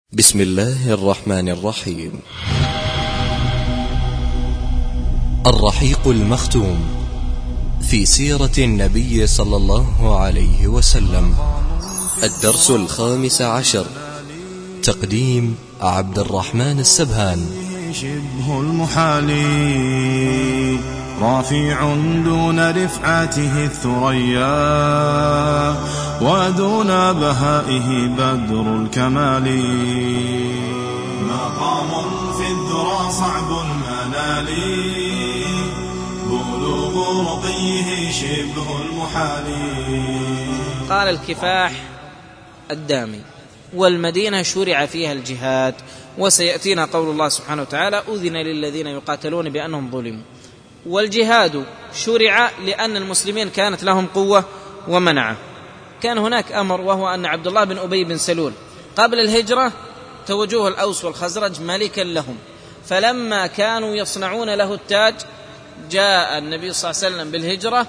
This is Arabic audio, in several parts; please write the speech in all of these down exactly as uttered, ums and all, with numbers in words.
بسم الله الرحمن الرحيم. الرحيق المختوم في سيرة النبي صلى الله عليه وسلم، الدرس الخامس عشر، تقديم عبد الرحمن السبهان. شبه المحال رافع دون رفعته الثريا، ودون بهائه بدر الكمال، مقام في الذرى صعب المنال، بلوغ رقيه شبه المحال. قال الكفاح الدامي: والمدينة شرع فيها الجهاد، وسيأتينا قول الله سبحانه وتعالى: أذن للذين يقاتلون بأنهم ظلموا. والجهاد شرع لأن المسلمين كانت لهم قوة ومنعة. كان هناك أمر، وهو أن عبد الله بن أبي بن سلول قبل الهجرة توجوه الأوس والخزرج ملكا لهم، فلما كانوا يصنعون له التاج جاء النبي صلى الله عليه وسلم بالهجرة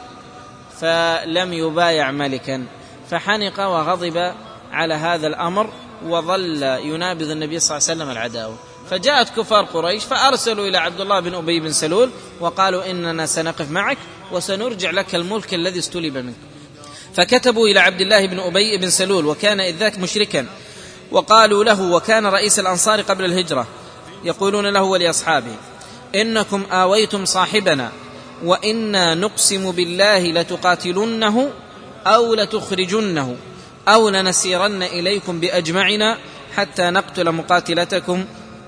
فلم يبايع ملكا، فحنق وغضب على هذا الأمر، وظل ينابذ النبي صلى الله عليه وسلم العداوة. فجاءت كفار قريش فأرسلوا إلى عبد الله بن أبي بن سلول وقالوا: إننا سنقف معك وسنرجع لك الملك الذي استلب منك. فكتبوا إلى عبد الله بن أبي بن سلول، وكان إذ ذاك مشركا، وقالوا له، وكان رئيس الأنصار قبل الهجرة، يقولون له ولأصحابه: إنكم آويتم صاحبنا، وإنا نقسم بالله لتقاتلنه أو لتخرجنه أو لنسيرن إليكم بأجمعنا حتى نقتل مقاتلتكم.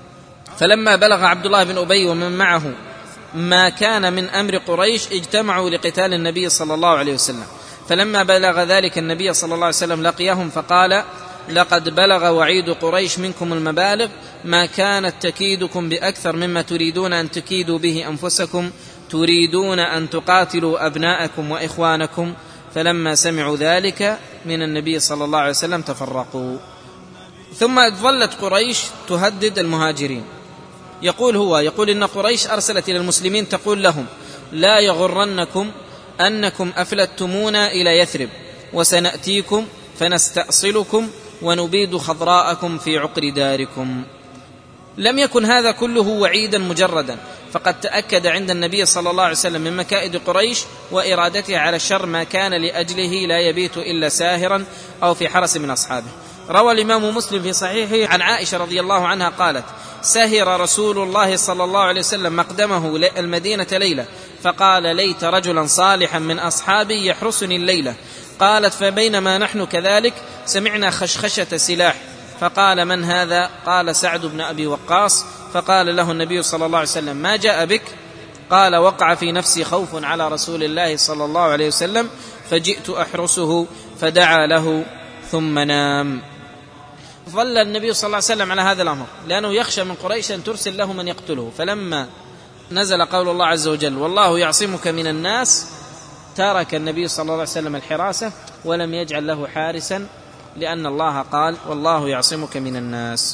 فلما بلغ عبد الله بن أبي ومن معه ما كان من أمر قريش اجتمعوا لقتال النبي صلى الله عليه وسلم. فلما بلغ ذلك النبي صلى الله عليه وسلم لقيهم فقال: لقد بلغ وعيد قريش منكم المبالغ، ما كانت تكيدكم بأكثر مما تريدون أن تكيدوا به أنفسكم، تريدون أن تقاتلوا أبناءكم وإخوانكم. فلما سمعوا ذلك من النبي صلى الله عليه وسلم تفرقوا. ثم ظلت قريش تهدد المهاجرين. يقول هو يقول إن قريش أرسلت إلى المسلمين تقول لهم: لا يغرنكم أنكم أفلتمونا إلى يثرب، وسنأتيكم فنستأصلكم ونبيد خضراءكم في عقر داركم. لم يكن هذا كله وعيدا مجردا، فقد تأكد عند النبي صلى الله عليه وسلم من مكائد قريش وإرادتها على الشر ما كان لأجله لا يبيت إلا ساهرا أو في حرس من أصحابه. روى الإمام مسلم في صحيحه عن عائشة رضي الله عنها قالت: سهر رسول الله صلى الله عليه وسلم مقدمه المدينة ليلة، فقال: ليت رجلا صالحا من أصحابي يحرسني الليلة. قالت: فبينما نحن كذلك سمعنا خشخشة سلاح، فقال: من هذا؟ قال: سعد بن أبي وقاص. فقال له النبي صلى الله عليه وسلم: ما جاء بك؟ قال: وقع في نفسي خوف على رسول الله صلى الله عليه وسلم، فجئت أحرسه، فدعا له ثم نام. ظل النبي صلى الله عليه وسلم على هذا الأمر لأنه يخشى من قريش أن ترسل له من يقتله. فلما نزل قول الله عز وجل: والله يعصمك من الناس، ترك النبي صلى الله عليه وسلم الحراسة ولم يجعل له حارسا، لأن الله قال: والله يعصمك من الناس.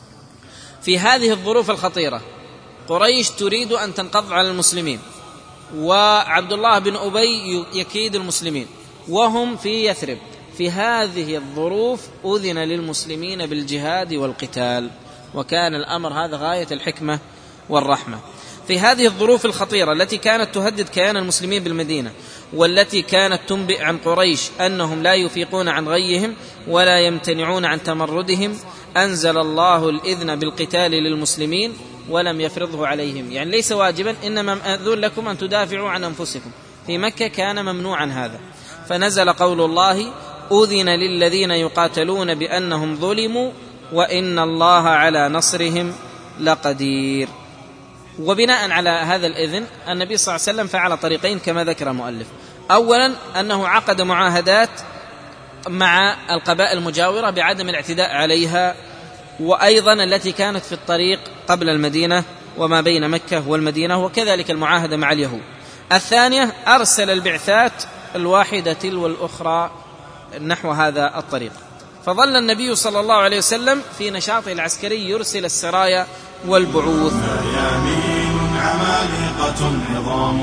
في هذه الظروف الخطيرة قريش تريد أن تنقض على المسلمين، وعبد الله بن أبي يكيد المسلمين وهم في يثرب. في هذه الظروف أذن للمسلمين بالجهاد والقتال، وكان الأمر هذا غاية الحكمة والرحمة. في هذه الظروف الخطيرة التي كانت تهدد كيان المسلمين بالمدينة، والتي كانت تنبئ عن قريش أنهم لا يفيقون عن غيهم ولا يمتنعون عن تمردهم، أنزل الله الإذن بالقتال للمسلمين ولم يفرضه عليهم. يعني ليس واجبا، إنما مأذون لكم أن تدافعوا عن أنفسكم. في مكة كان ممنوعا هذا، فنزل قول الله: أذن للذين يقاتلون بأنهم ظلموا وإن الله على نصرهم لقدير. وبناء على هذا الإذن النبي صلى الله عليه وسلم فعل طريقين كما ذكر المؤلف. أولا أنه عقد معاهدات مع القبائل المجاورة بعدم الاعتداء عليها، وأيضا التي كانت في الطريق قبل المدينة وما بين مكة والمدينة، وكذلك المعاهدة مع اليهود. الثانية أرسل البعثات الواحدة تلو الأخرى نحو هذا الطريق. فظل النبي صلى الله عليه وسلم في نشاطه العسكري يرسل السرايا والبعوث. يمين عمالقة عظام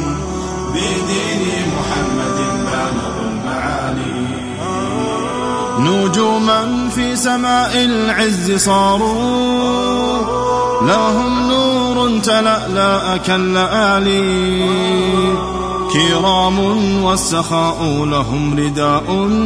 بدين محمد بالغ المعالي، نجوما في سماء العز صاروا، لهم نور تلألأ كاللآلي، كرام والسخاء لهم رداء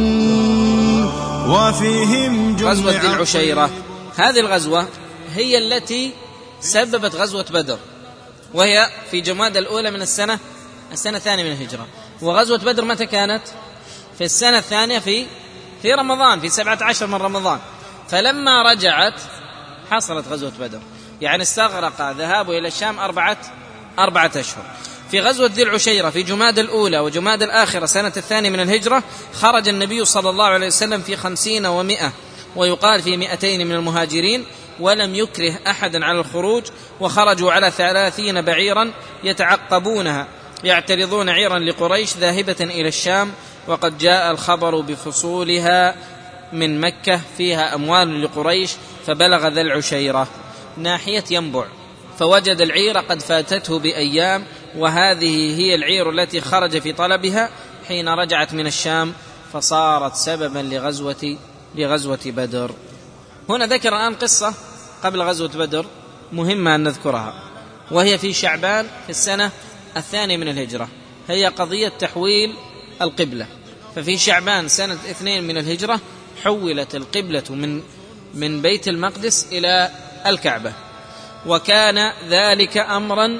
وفيهم جمع. غزوة ذي العشيرة، هذه الغزوة هي التي سببت غزوة بدر، وهي في جمادى الأولى من السنة السنة الثانية من الهجرة. وغزوة بدر متى كانت؟ في السنة الثانية في في رمضان، في سبعة عشر من رمضان. فلما رجعت حصلت غزوة بدر، يعني استغرق ذهابه إلى الشام أربعة أربعة أشهر. في غزوة ذي العشيرة في جمادى الأولى وجمادى الآخرة سنة الثانية من الهجرة خرج النبي صلى الله عليه وسلم في خمسين ومئة، ويقال في مئتين من المهاجرين، ولم يكره أحدا على الخروج، وخرجوا على ثلاثين بعيرا يتعقبونها يعترضون عيرا لقريش ذاهبة إلى الشام، وقد جاء الخبر بفصولها من مكة فيها أموال لقريش، فبلغ ذا العشيرة ناحية ينبع، فوجد العير قد فاتته بأيام، وهذه هي العير التي خرج في طلبها حين رجعت من الشام، فصارت سببا لغزوة لغزوة بدر. هنا ذكر الآن قصة قبل غزوة بدر مهمة أن نذكرها، وهي في شعبان في السنة الثانية من الهجرة، هي قضية تحويل القبلة. ففي شعبان سنة اثنين من الهجرة حولت القبلة من من بيت المقدس إلى الكعبة، وكان ذلك أمرا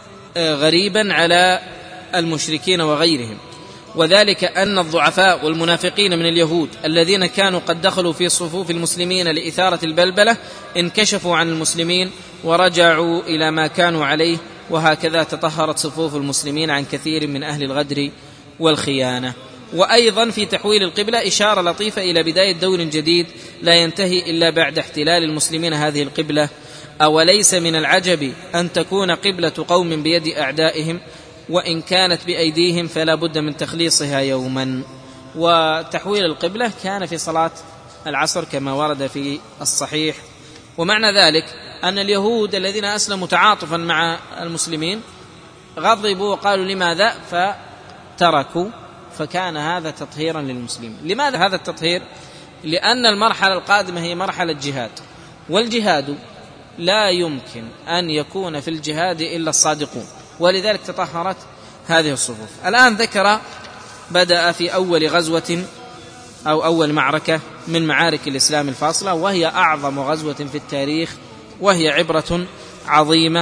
غريبا على المشركين وغيرهم، وذلك أن الضعفاء والمنافقين من اليهود الذين كانوا قد دخلوا في صفوف المسلمين لإثارة البلبلة انكشفوا عن المسلمين ورجعوا إلى ما كانوا عليه، وهكذا تطهرت صفوف المسلمين عن كثير من أهل الغدر والخيانة. وأيضا في تحويل القبلة إشارة لطيفة إلى بداية دور جديد لا ينتهي إلا بعد احتلال المسلمين هذه القبلة. أوليس من العجب أن تكون قبلة قوم بيد أعدائهم، وإن كانت بأيديهم فلا بد من تخليصها يوما. وتحويل القبلة كان في صلاة العصر كما ورد في الصحيح. ومعنى ذلك أن اليهود الذين أسلموا تعاطفا مع المسلمين غضبوا وقالوا لماذا فتركوا، فكان هذا تطهيرا للمسلمين. لماذا هذا التطهير؟ لأن المرحلة القادمة هي مرحلة جهاد، والجهاد لا يمكن أن يكون في الجهاد إلا الصادقون، ولذلك تطهرت هذه الصفوف. الآن ذكر بدأ في أول غزوة أو أول معركة من معارك الإسلام الفاصلة، وهي أعظم غزوة في التاريخ، وهي عبرة عظيمة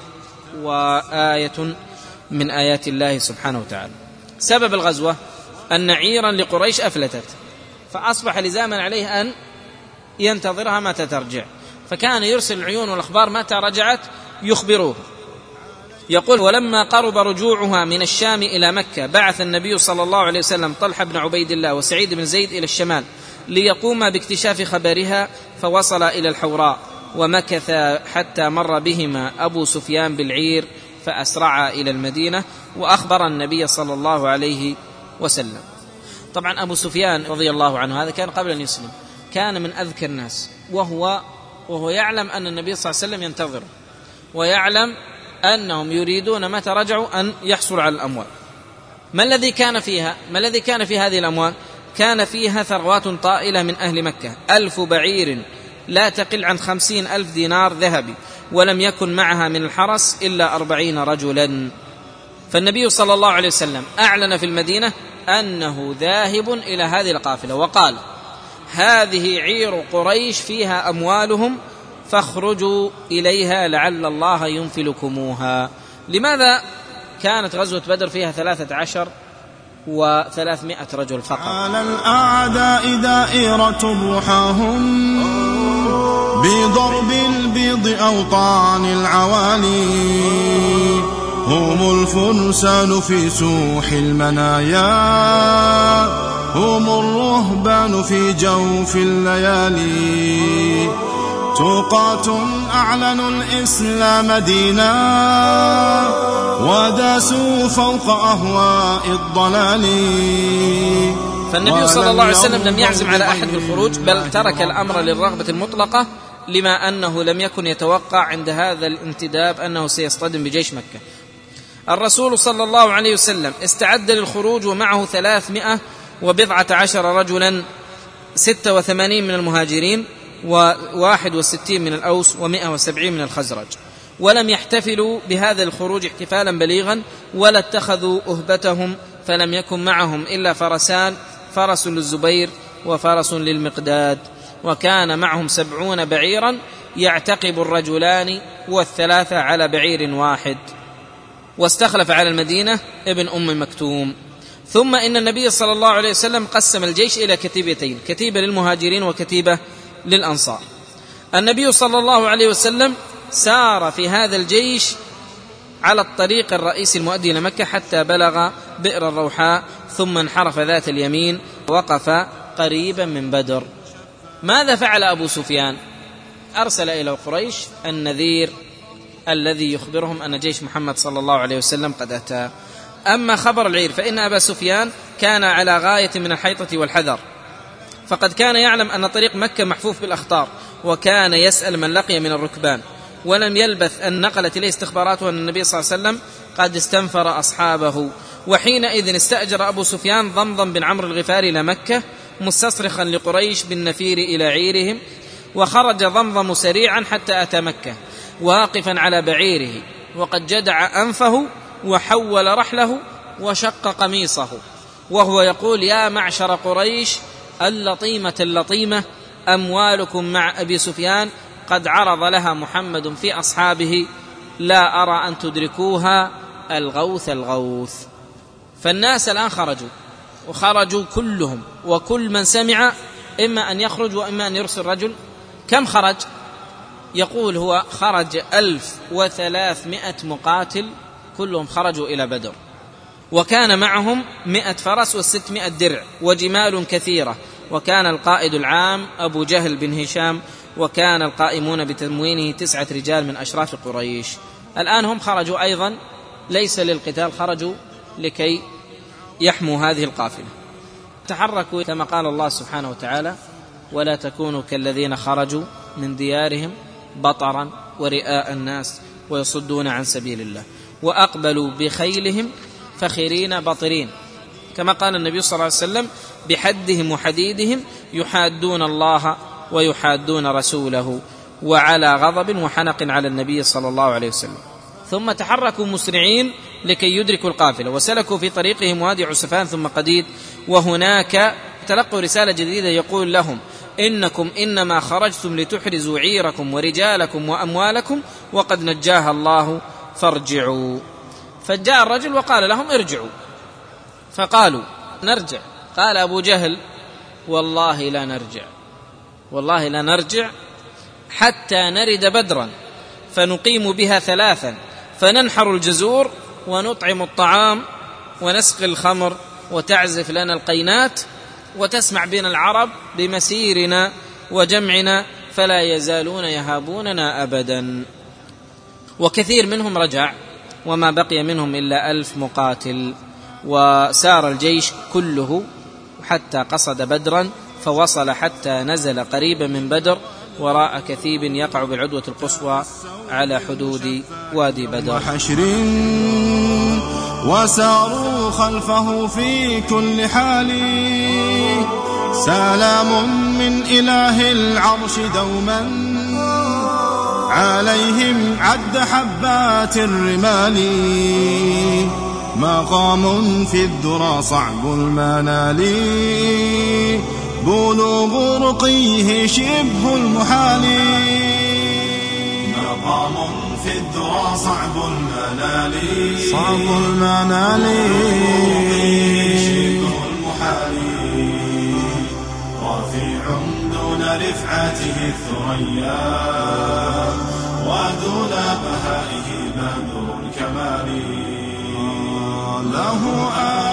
وآية من آيات الله سبحانه وتعالى. سبب الغزوة أن عيرا لقريش أفلتت، فأصبح لزاما عليه أن ينتظرها متى ترجع، فكان يرسل العيون والأخبار متى رجعت يخبروه. يقول: ولما قرب رجوعها من الشام إلى مكة بعث النبي صلى الله عليه وسلم طلحة بن عبيد الله وسعيد بن زيد إلى الشمال ليقوما باكتشاف خبرها، فوصل إلى الحوراء ومكث حتى مر بهما أبو سفيان بالعير، فأسرعا إلى المدينة وأخبر النبي صلى الله عليه وسلم. طبعا أبو سفيان رضي الله عنه هذا كان قبل أن يسلم، كان من أذكى الناس، وهو وهو يعلم أن النبي صلى الله عليه وسلم ينتظره، ويعلم أنهم يريدون متى رجعوا أن يحصل على الأموال. ما الذي كان فيها؟ ما الذي كان في هذه الأموال؟ كان فيها ثروات طائلة من أهل مكة، ألف بعير لا تقل عن خمسين ألف دينار ذهبي، ولم يكن معها من الحرس إلا أربعين رجلا. فالنبي صلى الله عليه وسلم أعلن في المدينة أنه ذاهب إلى هذه القافلة، وقال: هذه عير قريش فيها أموالهم، فاخرجوا إليها لعل الله ينفلكموها. لماذا كانت غزوة بدر فيها ثلاثة عشر وثلاثمائة رجل فقط؟ على الأعداء دائرة بروحهم بضرب البيض أوطان العوالي، هم الفرسان في سوح المنايا، هم الرهبان في جوف الليالي، تقاة أعلنوا الإسلام دينا وداسوا فوق أهواء الضلال. فالنبي صلى الله عليه وسلم لم يعزم على أحد بالخروج، بل ترك الأمر للرغبة المطلقة، لما أنه لم يكن يتوقع عند هذا الانتداب أنه سيصطدم بجيش مكة. الرسول صلى الله عليه وسلم استعد للخروج ومعه ثلاثمائة وبضعة عشر رجلا ستة وثمانين من المهاجرين وواحد وستين من الأوس ومئة وسبعين من الخزرج، ولم يحتفلوا بهذا الخروج احتفالا بليغا ولا اتخذوا أهبتهم، فلم يكن معهم إلا فرسان، فرس للزبير وفرس للمقداد، وكان معهم سبعون بعيرا يعتقب الرجلان والثلاثة على بعير واحد. واستخلف على المدينة ابن أم مكتوم. ثم إن النبي صلى الله عليه وسلم قسم الجيش إلى كتيبتين، كتيبة للمهاجرين وكتيبة للأنصار. النبي صلى الله عليه وسلم سار في هذا الجيش على الطريق الرئيسي المؤدي إلى مكة حتى بلغ بئر الروحاء، ثم انحرف ذات اليمين وقف قريبا من بدر. ماذا فعل أبو سفيان؟ أرسل إلى قريش النذير الذي يخبرهم أن جيش محمد صلى الله عليه وسلم قد أتى. أما خبر العير فإن أبا سفيان كان على غاية من الحيطة والحذر، فقد كان يعلم أن طريق مكة محفوف بالأخطار، وكان يسأل من لقي من الركبان، ولم يلبث أن نقلت إليه استخباراته أن النبي صلى الله عليه وسلم قد استنفر أصحابه. وحينئذ استأجر أبو سفيان ضمضم بن عمرو الغفاري إلى مكة مستصرخا لقريش بالنفير إلى عيرهم، وخرج ضمضم سريعا حتى أتى مكة واقفا على بعيره، وقد جدع أنفه وحول رحله وشق قميصه، وهو يقول: يا معشر قريش اللطيمة اللطيمة، أموالكم مع أبي سفيان قد عرض لها محمد في أصحابه، لا أرى أن تدركوها، الغوث الغوث. فالناس الآن خرجوا، وخرجوا كلهم، وكل من سمع إما أن يخرج وإما أن يرسل رجل. كم خرج؟ يقول هو خرج ألف وثلاثمائة مقاتل، كلهم خرجوا إلى بدر، وكان معهم مئة فرس وستمائة درع وجمال كثيرة، وكان القائد العام أبو جهل بن هشام، وكان القائمون بتموينه تسعة رجال من أشراف قريش. الآن هم خرجوا أيضا ليس للقتال، خرجوا لكي يحموا هذه القافلة. تحركوا كما قال الله سبحانه وتعالى: ولا تكونوا كالذين خرجوا من ديارهم بطرا ورئاء الناس ويصدون عن سبيل الله وأقبلوا بخيلهم فخرين بطرين، كما قال النبي صلى الله عليه وسلم: بحدهم وحديدهم يحادون الله ويحادون رسوله، وعلى غضب وحنق على النبي صلى الله عليه وسلم. ثم تحركوا مسرعين لكي يدركوا القافلة، وسلكوا في طريقهم وادي عسفان ثم قديد، وهناك تلقوا رسالة جديدة يقول لهم: إنكم إنما خرجتم لتحرزوا عيركم ورجالكم وأموالكم، وقد نجاها الله فارجعوا. فجاء الرجل وقال لهم: ارجعوا. فقالوا: نرجع. قال أبو جهل: والله لا نرجع، والله لا نرجع حتى نرد بدرا فنقيم بها ثلاثا، فننحر الجزور ونطعم الطعام ونسقي الخمر وتعزف لنا القينات، وتسمع بنا العرب بمسيرنا وجمعنا، فلا يزالون يهابوننا أبدا. وكثير منهم رجع، وما بقي منهم إلا ألف مقاتل. وسار الجيش كله حتى قصد بدرا، فوصل حتى نزل قريبا من بدر وراء كثيب يقع بالعدوة القصوى على حدود وادي بدر. وساروا خلفه في كل حال، سلام من إله العرش دوما عليهم عد حبات الرمال، مقام في الذرى صعب المنال، بلوغ رقيه شبه المحال، مقام في الذرى صعب المنال، صعب المنال، شبه المحال، رفيع دون رفعته الثريا، ودون بهائه بدر الكمال، له